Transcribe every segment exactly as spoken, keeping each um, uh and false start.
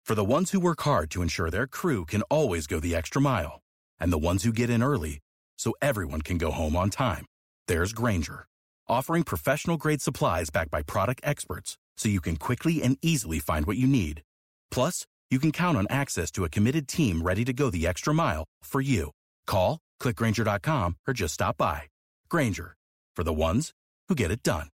For the ones who work hard to ensure their crew can always go the extra mile, and the ones who get in early so everyone can go home on time, there's Grainger, offering professional-grade supplies backed by product experts so you can quickly and easily find what you need. Plus, you can count on access to a committed team ready to go the extra mile for you. Call, click Grainger dot com, or just stop by. Grainger, for the ones who get it done.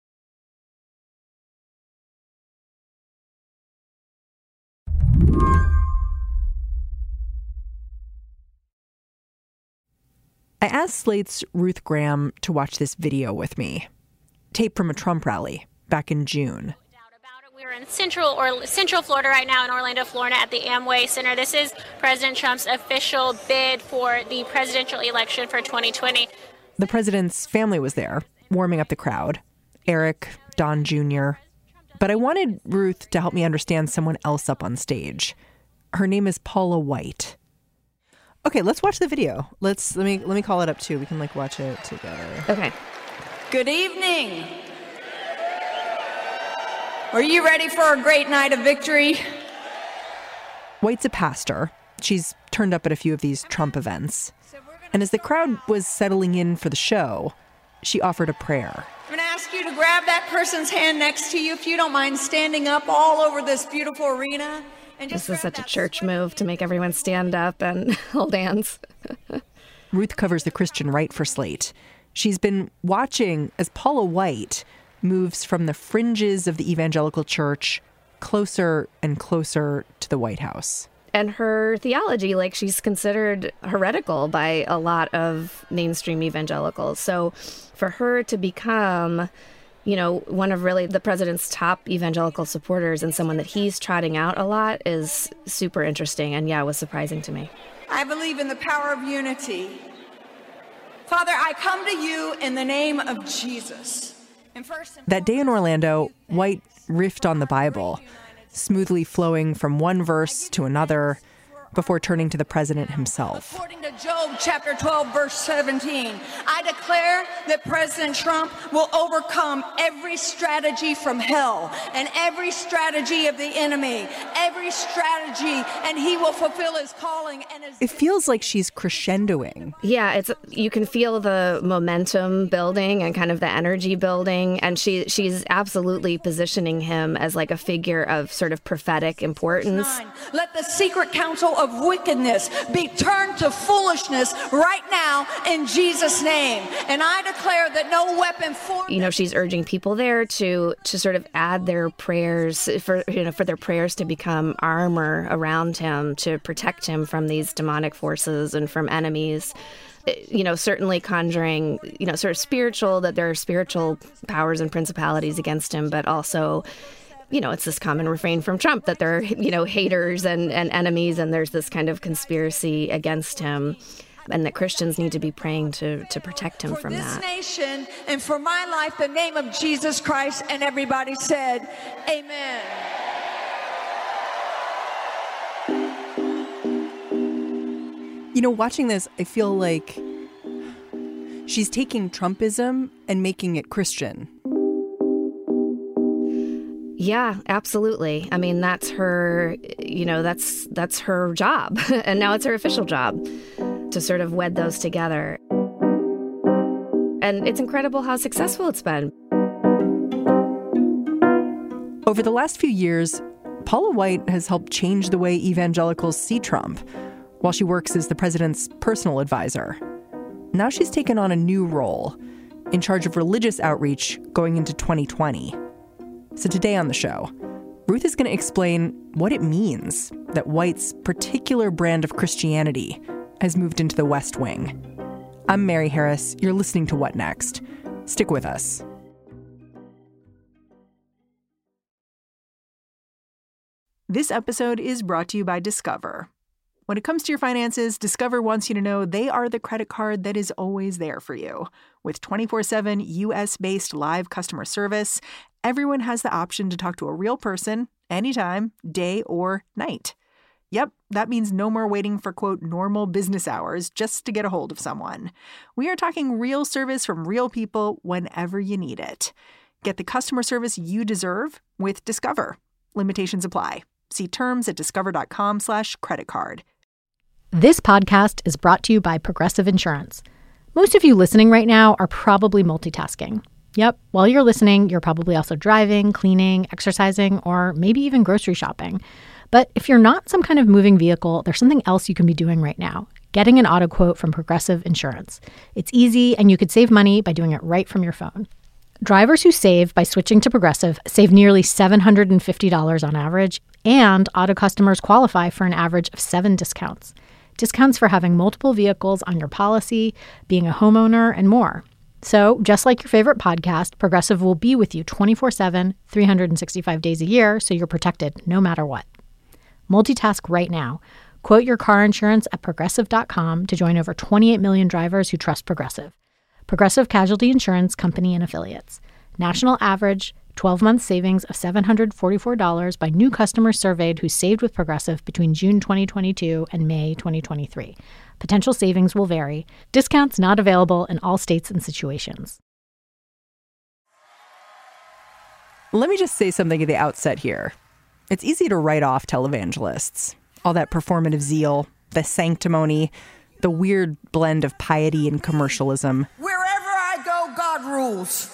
I asked Slate's Ruth Graham to watch this video with me, tape from a Trump rally back in June. We're in Central or Central Florida right now in Orlando, Florida at the Amway Center. This is President Trump's official bid for the presidential election for twenty twenty. The president's family was there, warming up the crowd. Eric, Don Junior But I wanted Ruth to help me understand someone else up on stage. Her name is Paula White. Okay, let's watch the video. Let's let me let me call it up too. We can like watch it together. Okay. Good evening. Are you ready for a great night of victory? White's a pastor. She's turned up at a few of these Trump events. And as the crowd was settling in for the show, she offered a prayer. I'm going to ask you to grab that person's hand next to you if you don't mind standing up all over this beautiful arena. And just this is such a church move to make everyone stand up and hold hands. Ruth covers the Christian right for Slate. She's been watching as Paula White moves from the fringes of the evangelical church closer and closer to the White House. And her theology, like she's considered heretical by a lot of mainstream evangelicals. So for her to become, you know, one of really the president's top evangelical supporters and someone that he's trotting out a lot is super interesting. And yeah, it was surprising to me. I believe in the power of unity. Father, I come to you in the name of Jesus. And first and that day in Orlando, White riffed on the Bible, smoothly flowing from one verse to another before turning to the president himself. According to Job chapter twelve, verse seventeen, I declare that President Trump will overcome every strategy from hell and every strategy of the enemy, every strategy, and he will fulfill his calling. And his- It feels like she's crescendoing. Yeah, it's you can feel the momentum building and kind of the energy building. And she she's absolutely positioning him as like a figure of sort of prophetic importance. Let the secret counsel of wickedness be turned to foolishness right now in Jesus' name. And I declare that no weapon formed. You know, she's urging people there to to sort of add their prayers for, you know, for their prayers to become armor around him to protect him from these demonic forces and from enemies. You know, certainly conjuring, you know, sort of spiritual, that there are spiritual powers and principalities against him, but also, you know, it's this common refrain from Trump that there are, you know, haters and, and enemies, and there's this kind of conspiracy against him, and that Christians need to be praying to to protect him from that. For this nation and for my life, the name of Jesus Christ, and everybody said, amen. You know, watching this, I feel like she's taking Trumpism and making it Christian. Yeah, absolutely. I mean, that's her, you know, that's that's her job. And now it's her official job to sort of wed those together. And it's incredible how successful it's been. Over the last few years, Paula White has helped change the way evangelicals see Trump while she works as the president's personal advisor. Now she's taken on a new role, in charge of religious outreach going into twenty twenty. So today on the show, Ruth is going to explain what it means that White's particular brand of Christianity has moved into the West Wing. I'm Mary Harris. You're listening to What Next? Stick with us. This episode is brought to you by Discover. When it comes to your finances, Discover wants you to know they are the credit card that is always there for you. With twenty-four seven U S-based live customer service, everyone has the option to talk to a real person anytime, day or night. Yep, that means no more waiting for, quote, normal business hours just to get a hold of someone. We are talking real service from real people whenever you need it. Get the customer service you deserve with Discover. Limitations apply. See terms at discover.com slash credit card. This podcast is brought to you by Progressive Insurance. Most of you listening right now are probably multitasking. Yep, while you're listening, you're probably also driving, cleaning, exercising, or maybe even grocery shopping. But if you're not some kind of moving vehicle, there's something else you can be doing right now. Getting an auto quote from Progressive Insurance. It's easy, and you could save money by doing it right from your phone. Drivers who save by switching to Progressive save nearly seven hundred fifty dollars on average, and auto customers qualify for an average of seven discounts. Discounts for having multiple vehicles on your policy, being a homeowner, and more. So, just like your favorite podcast, Progressive will be with you twenty-four seven, three hundred sixty-five days a year, so you're protected no matter what. Multitask right now. Quote your car insurance at Progressive dot com to join over twenty-eight million drivers who trust Progressive. Progressive Casualty Insurance Company and Affiliates. National average twelve-month savings of seven hundred forty-four dollars by new customers surveyed who saved with Progressive between June twenty twenty-two and May twenty twenty-three. Potential savings will vary. Discounts not available in all states and situations. Let me just say something at the outset here. It's easy to write off televangelists. All that performative zeal, the sanctimony, the weird blend of piety and commercialism. Wherever I go, God rules.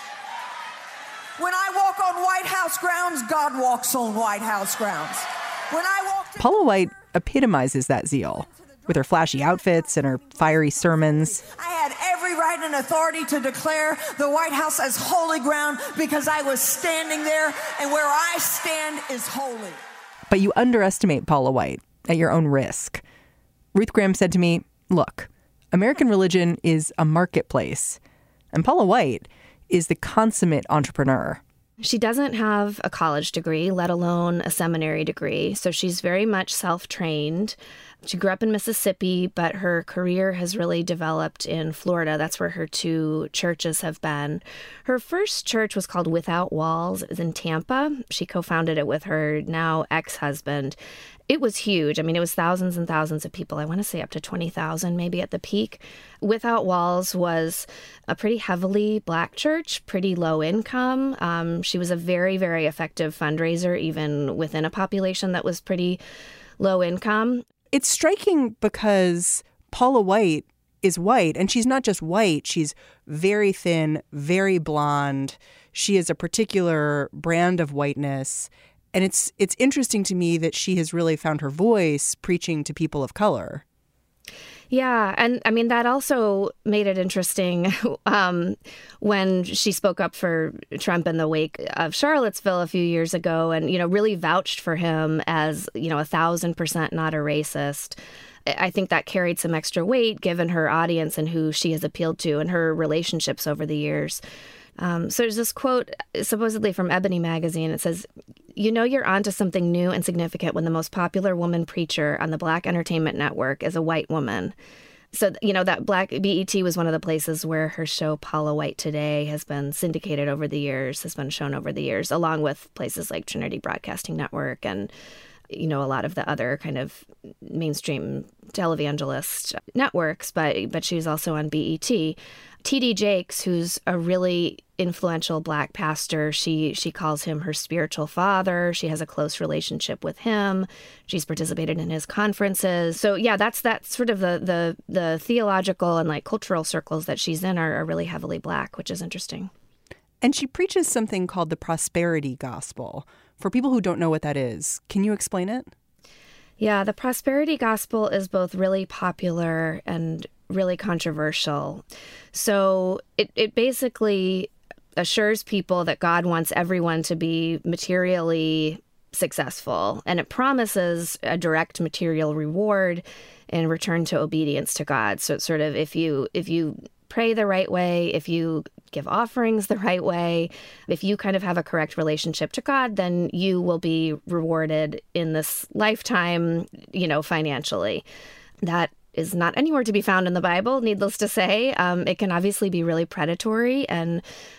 When I walk on White House grounds, God walks on White House grounds. When I walk to- Paula White epitomizes that zeal with her flashy outfits and her fiery sermons. I had every right and authority to declare the White House as holy ground because I was standing there, and where I stand is holy. But you underestimate Paula White at your own risk. Ruth Graham said to me, look, American religion is a marketplace, and Paula White is the consummate entrepreneur. She doesn't have a college degree, let alone a seminary degree, so she's very much self-trained. She grew up in Mississippi, but her career has really developed in Florida. That's where her two churches have been. Her first church was called Without Walls. It was in Tampa. She co-founded it with her now ex-husband. It was huge. I mean, it was thousands and thousands of people. I want to say up to twenty thousand maybe at the peak. Without Walls was a pretty heavily Black church, pretty low income. Um, she was a very, very effective fundraiser, even within a population that was pretty low income. It's striking because Paula White is white, and she's not just white. She's very thin, very blonde. She is a particular brand of whiteness. And it's it's interesting to me that she has really found her voice preaching to people of color. Yeah. And I mean, that also made it interesting um, when she spoke up for Trump in the wake of Charlottesville a few years ago and, you know, really vouched for him as, you know, a thousand percent not a racist. I think that carried some extra weight given her audience and who she has appealed to and her relationships over the years. Um, so there's this quote supposedly from Ebony magazine. It says, "You know you're onto something new and significant when the most popular woman preacher on the Black Entertainment Network is a white woman." So, you know, that Black B E T was one of the places where her show Paula White Today has been syndicated over the years, has been shown over the years, along with places like Trinity Broadcasting Network and, you know, a lot of the other kind of mainstream televangelist networks. But but she's also on B E T. T D Jakes, who's a really influential Black pastor, she she calls him her spiritual father. She has a close relationship with him. She's participated in his conferences. So yeah, that's that's sort of the the the theological and like cultural circles that she's in are, are really heavily Black, which is interesting. And she preaches something called the prosperity gospel. For people who don't know what that is, can you explain it? Yeah, the prosperity gospel is both really popular and really controversial. So it, it basically assures people that God wants everyone to be materially successful, and it promises a direct material reward in return to obedience to God. So it's sort of if you if you pray the right way, if you give offerings the right way, if you kind of have a correct relationship to God, then you will be rewarded in this lifetime, you know, financially. That is not anywhere to be found in the Bible, needless to say. Um, it can obviously be really predatory and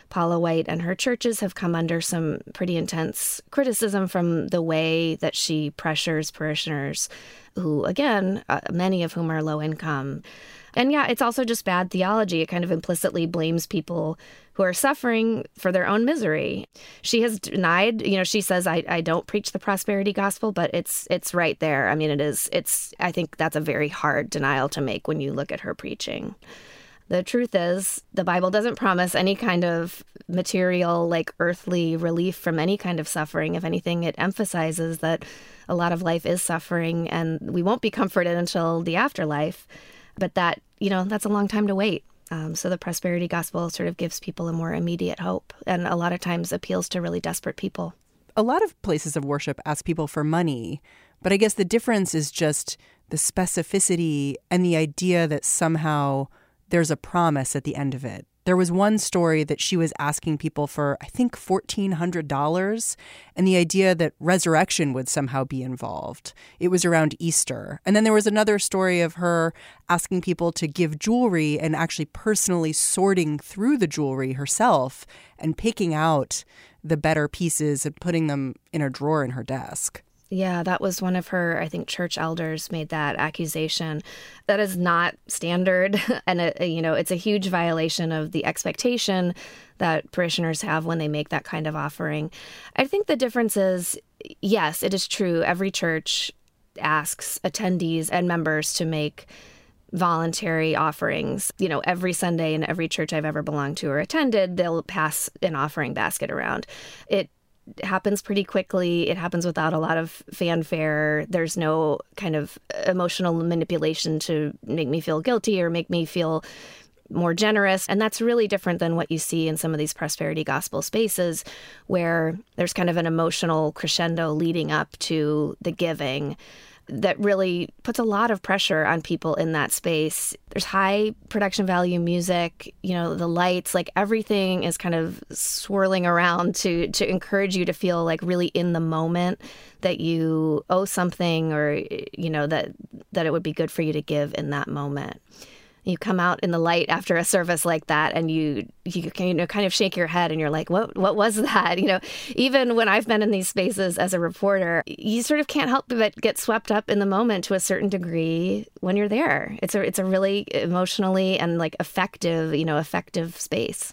Paula White and her churches have come under some pretty intense criticism from the way that she pressures parishioners who, again, uh, many of whom are low income. And yeah, it's also just bad theology. It kind of implicitly blames people who are suffering for their own misery. She has denied, you know, she says, I, I don't preach the prosperity gospel, but it's it's right there. I mean, it is, it's, I think that's a very hard denial to make when you look at her preaching. The truth is, the Bible doesn't promise any kind of material, like earthly relief from any kind of suffering. If anything, it emphasizes that a lot of life is suffering and we won't be comforted until the afterlife. But that, you know, that's a long time to wait. Um, so the prosperity gospel sort of gives people a more immediate hope and a lot of times appeals to really desperate people. A lot of places of worship ask people for money, but I guess the difference is just the specificity and the idea that somehow there's a promise at the end of it. There was one story that she was asking people for, I think, fourteen hundred dollars, and the idea that resurrection would somehow be involved. It was around Easter. And then there was another story of her asking people to give jewelry and actually personally sorting through the jewelry herself and picking out the better pieces and putting them in a drawer in her desk. Yeah, that was one of her, I think, church elders made that accusation. That is not standard. And, it, you know, it's a huge violation of the expectation that parishioners have when they make that kind of offering. I think the difference is, yes, it is true. Every church asks attendees and members to make voluntary offerings. You know, every Sunday in every church I've ever belonged to or attended, they'll pass an offering basket around. It happens pretty quickly. It happens without a lot of fanfare. There's no kind of emotional manipulation to make me feel guilty or make me feel more generous. And that's really different than what you see in some of these prosperity gospel spaces where there's kind of an emotional crescendo leading up to the giving that really puts a lot of pressure on people in that space. There's high production value music, you know, the lights, like everything is kind of swirling around to to encourage you to feel like really in the moment that you owe something or, you know, that that it would be good for you to give in that moment. You come out in the light after a service like that and you you can, you know, kind of shake your head and you're like, what what was that? You know, even when I've been in these spaces as a reporter, you sort of can't help but get swept up in the moment to a certain degree when you're there. It's a it's a really emotionally and like effective, you know, effective space.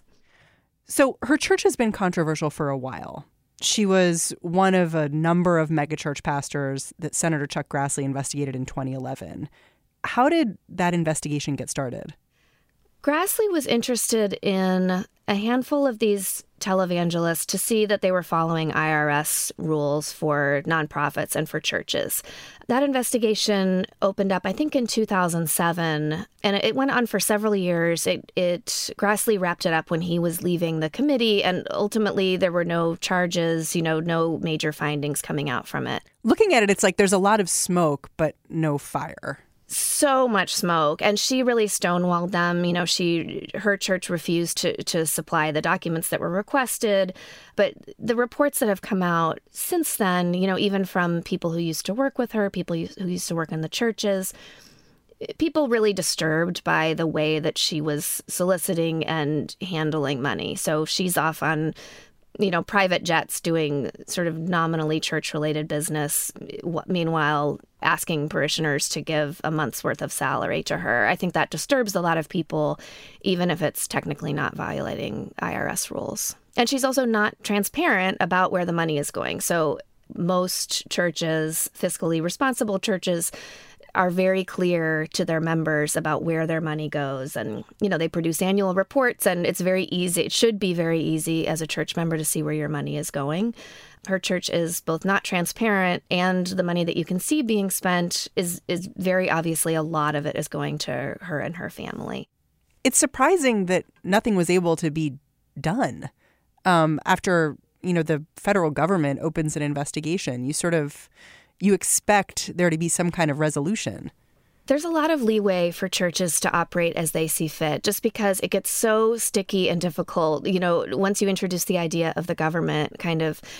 So her church has been controversial for a while. She was one of a number of megachurch pastors that Senator Chuck Grassley investigated in twenty eleven. How did that investigation get started? Grassley was interested in a handful of these televangelists to see that they were following I R S rules for nonprofits and for churches. That investigation opened up, I think, in two thousand seven, and it went on for several years. It, it Grassley wrapped it up when he was leaving the committee, and ultimately there were no charges, you know, no major findings coming out from it. Looking at it, it's like there's a lot of smoke, but no fire. So much smoke. And she really stonewalled them. You know, she her church refused to, to supply the documents that were requested. But the reports that have come out since then, you know, even from people who used to work with her, people who used to work in the churches, people really disturbed by the way that she was soliciting and handling money. So she's off on, you know, private jets doing sort of nominally church-related business, meanwhile asking parishioners to give a month's worth of salary to her. I think that disturbs a lot of people, even if it's technically not violating I R S rules. And she's also not transparent about where the money is going. So most churches, fiscally responsible churches, are very clear to their members about where their money goes. And, you know, they produce annual reports, and it's very easy. It should be very easy as a church member to see where your money is going. Her church is both not transparent, and the money that you can see being spent is is very obviously a lot of it is going to her and her family. It's surprising that nothing was able to be done um, after, you know, the federal government opens an investigation. You sort of you expect there to be some kind of resolution. There's a lot of leeway for churches to operate as they see fit, just because it gets so sticky and difficult. You know, once you introduce the idea of the government kind of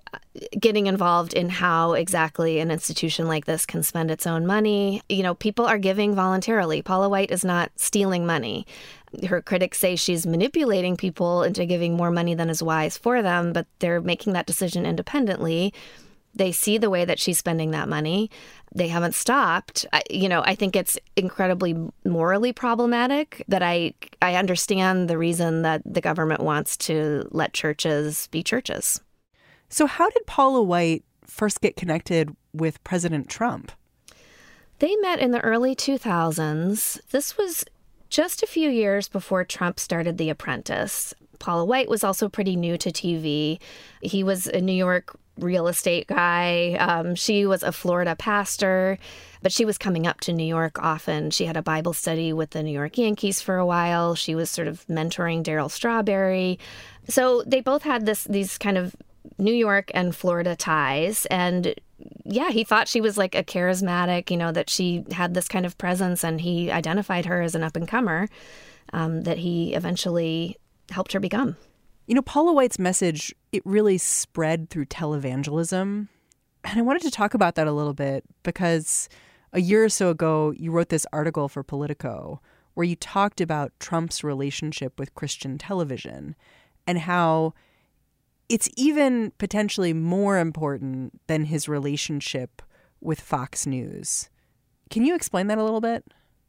getting involved in how exactly an institution like this can spend its own money. You know, people are giving voluntarily. Paula White is not stealing money. Her critics say she's manipulating people into giving more money than is wise for them, but they're making that decision independently. They see the way that she's spending that money. They haven't stopped. I, you know, I think it's incredibly morally problematic, but I, I understand the reason that the government wants to let churches be churches. So how did Paula White first get connected with President Trump? They met in the early two thousands. This was just a few years before Trump started The Apprentice. Paula White was also pretty new to T V. He was a New York real estate guy. Um, she was a Florida pastor, but she was coming up to New York often. She had a Bible study with the New York Yankees for a while. She was sort of mentoring Darryl Strawberry. So they both had this these kind of New York and Florida ties. And yeah, he thought she was like a charismatic, you know, that she had this kind of presence, and he identified her as an up-and-comer um, that he eventually helped her become. You know, Paula White's message, it really spread through televangelism. And I wanted to talk about that a little bit because a year or so ago, you wrote this article for Politico where you talked about Trump's relationship with Christian television and how it's even potentially more important than his relationship with Fox News. Can you explain that a little bit?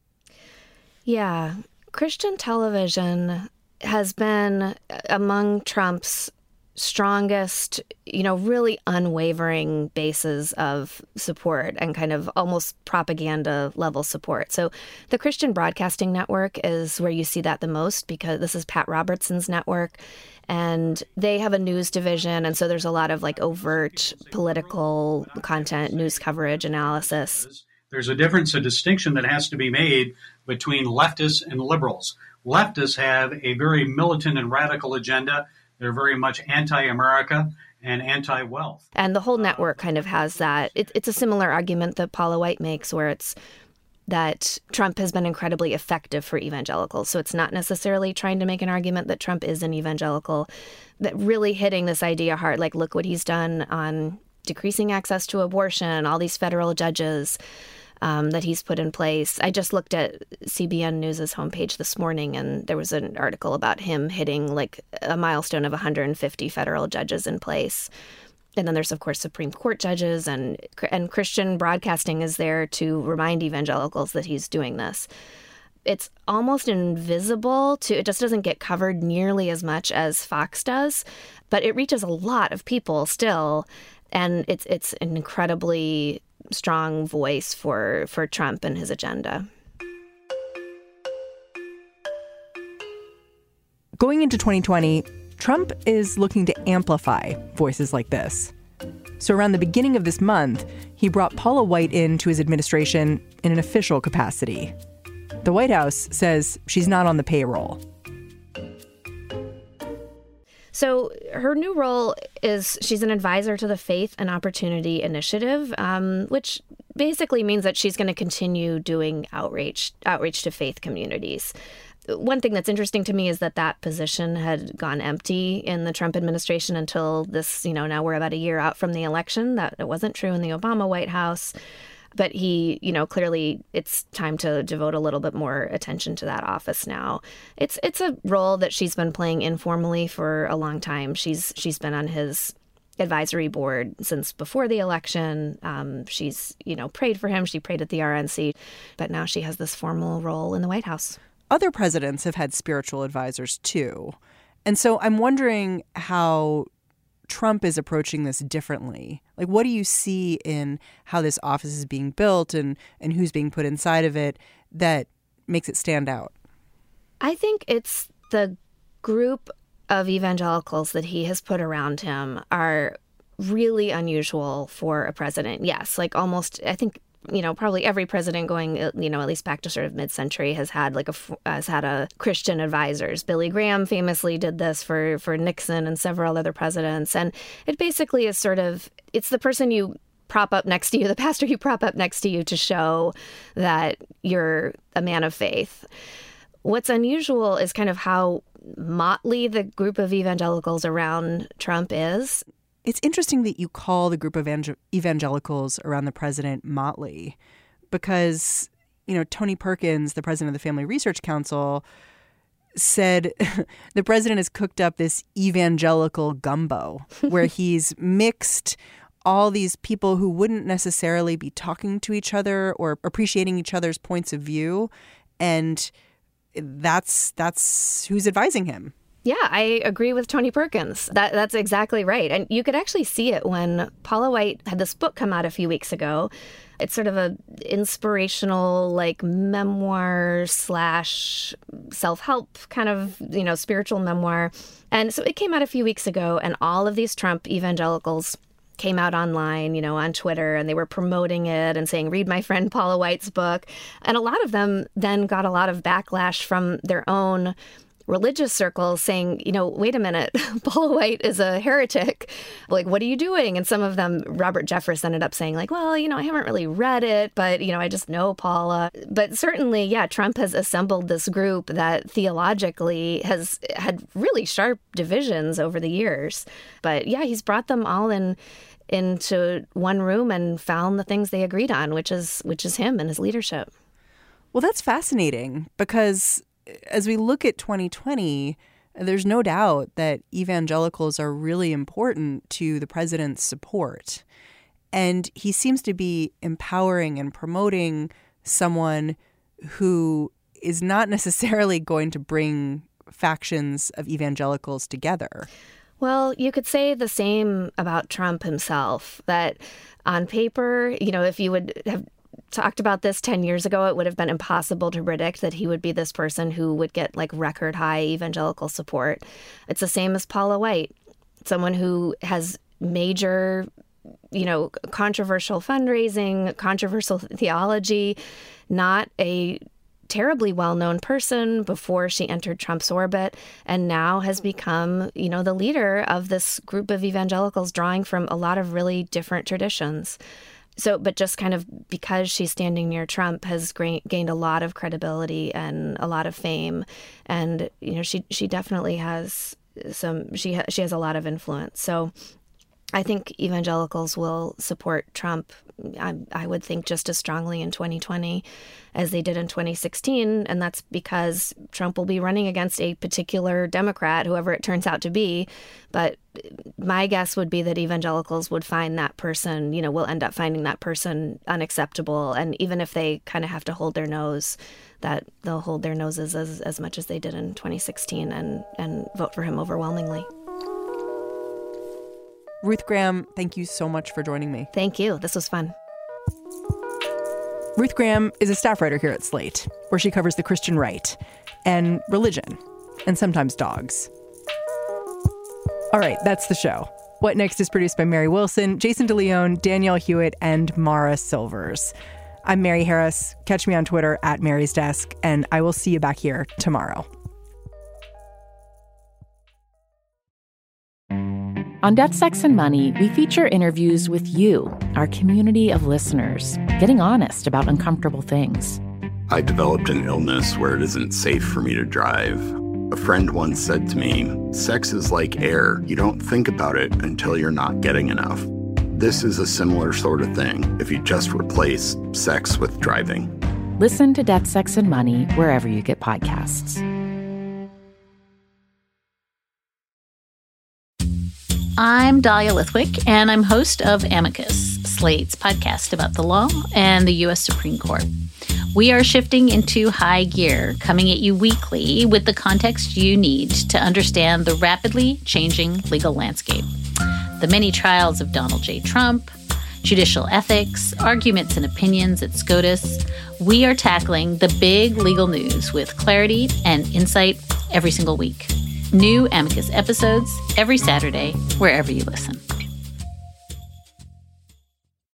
Yeah. Christian television has been among Trump's strongest, you know, really unwavering bases of support and kind of almost propaganda level support. So the Christian Broadcasting Network is where you see that the most, because this is Pat Robertson's network, and they have a news division. And so there's a lot of like overt political content, news coverage, analysis. There's a difference, a distinction that has to be made between leftists and liberals. Leftists have a very militant and radical agenda. They're very much anti-America and anti-wealth. And the whole network kind of has that. It, it's a similar argument that Paula White makes, where it's that Trump has been incredibly effective for evangelicals. So it's not necessarily trying to make an argument that Trump is an evangelical, but really hitting this idea hard, like, look what he's done on decreasing access to abortion, all these federal judges Um, that he's put in place. I just looked at C B N News's homepage this morning, and there was an article about him hitting like a milestone of one hundred fifty federal judges in place. And then there's, of course, Supreme Court judges, and and Christian Broadcasting is there to remind evangelicals that he's doing this. It's almost invisible to, it just doesn't get covered nearly as much as Fox does, but it reaches a lot of people still. And it's it's an incredibly strong voice for, for Trump and his agenda. Going into twenty twenty, Trump is looking to amplify voices like this. So around the beginning of this month, he brought Paula White into his administration in an official capacity. The White House says she's not on the payroll. So her new role is she's an advisor to the Faith and Opportunity Initiative, um, which basically means that she's going to continue doing outreach, outreach to faith communities. One thing that's interesting to me is that that position had gone empty in the Trump administration until this, you know, now we're about a year out from the election. That it wasn't true in the Obama White House. But he, you know, clearly it's time to devote a little bit more attention to that office now. It's it's a role that she's been playing informally for a long time. She's she's been on his advisory board since before the election. Um, she's, you know, prayed for him. She prayed at the R N C. But now she has this formal role in the White House. Other presidents have had spiritual advisors, too. And so I'm wondering how Trump is approaching this differently. Like, what do you see in how this office is being built and, and who's being put inside of it that makes it stand out? I think it's the group of evangelicals that he has put around him are really unusual for a president. Yes, like almost, I think, you know, probably every president going, you know, at least back to sort of mid-century has had like a has had a Christian advisors. Billy Graham famously did this for for Nixon and several other presidents. And it basically is sort of, it's the person you prop up next to you, the pastor you prop up next to you to show that you're a man of faith. What's unusual is kind of how motley the group of evangelicals around Trump is. It's interesting that you call the group of evangel- evangelicals around the president motley because, you know, Tony Perkins, the president of the Family Research Council, said the president has cooked up this evangelical gumbo where he's mixed all these people who wouldn't necessarily be talking to each other or appreciating each other's points of view. And that's that's who's advising him. Yeah, I agree with Tony Perkins. That That's exactly right. And you could actually see it when Paula White had this book come out a few weeks ago. It's sort of a inspirational, like, memoir slash self-help kind of, you know, spiritual memoir. And so it came out a few weeks ago, and all of these Trump evangelicals came out online, you know, on Twitter, and they were promoting it and saying, read my friend Paula White's book. And a lot of them then got a lot of backlash from their own religious circles saying, you know, wait a minute, Paula White is a heretic. Like, what are you doing? And some of them, Robert Jeffress ended up saying, like, well, you know, I haven't really read it, but, you know, I just know Paula. But certainly, yeah, Trump has assembled this group that theologically has had really sharp divisions over the years. But yeah, he's brought them all in into one room and found the things they agreed on, which is which is him and his leadership. Well, that's fascinating because as we look at twenty twenty, there's no doubt that evangelicals are really important to the president's support. And he seems to be empowering and promoting someone who is not necessarily going to bring factions of evangelicals together. Well, you could say the same about Trump himself, that on paper, you know, if you would have talked about this ten years ago, it would have been impossible to predict that he would be this person who would get like record high evangelical support. It's the same as Paula White, someone who has major, you know, controversial fundraising, controversial theology, not a terribly well-known person before she entered Trump's orbit, and now has become, you know, the leader of this group of evangelicals drawing from a lot of really different traditions. So, but just kind of because she's standing near Trump has gra- gained a lot of credibility and a lot of fame. And, you know, she she definitely has some, she, ha- she has a lot of influence. So I think evangelicals will support Trump, I, I would think, just as strongly in twenty twenty as they did in twenty sixteen. And that's because Trump will be running against a particular Democrat, whoever it turns out to be. But my guess would be that evangelicals would find that person, you know, will end up finding that person unacceptable. And even if they kind of have to hold their nose, that they'll hold their noses as, as much as they did in twenty sixteen and, and vote for him overwhelmingly. Ruth Graham, thank you so much for joining me. Thank you. This was fun. Ruth Graham is a staff writer here at Slate, where she covers the Christian right and religion and sometimes dogs. All right, that's the show. What Next is produced by Mary Wilson, Jason DeLeon, Danielle Hewitt, and Mara Silvers. I'm Mary Harris. Catch me on Twitter at Mary's Desk, and I will see you back here tomorrow. On Death, Sex, and Money, we feature interviews with you, our community of listeners, getting honest about uncomfortable things. I developed an illness where it isn't safe for me to drive. A friend once said to me, sex is like air. You don't think about it until you're not getting enough. This is a similar sort of thing if you just replace sex with driving. Listen to Death, Sex, and Money wherever you get podcasts. I'm Dahlia Lithwick, and I'm host of Amicus, Slate's podcast about the law and the U S Supreme Court. We are shifting into high gear, coming at you weekly with the context you need to understand the rapidly changing legal landscape. The many trials of Donald J. Trump, judicial ethics, arguments and opinions at SCOTUS. We are tackling the big legal news with clarity and insight every single week. New Amicus episodes every Saturday, wherever you listen.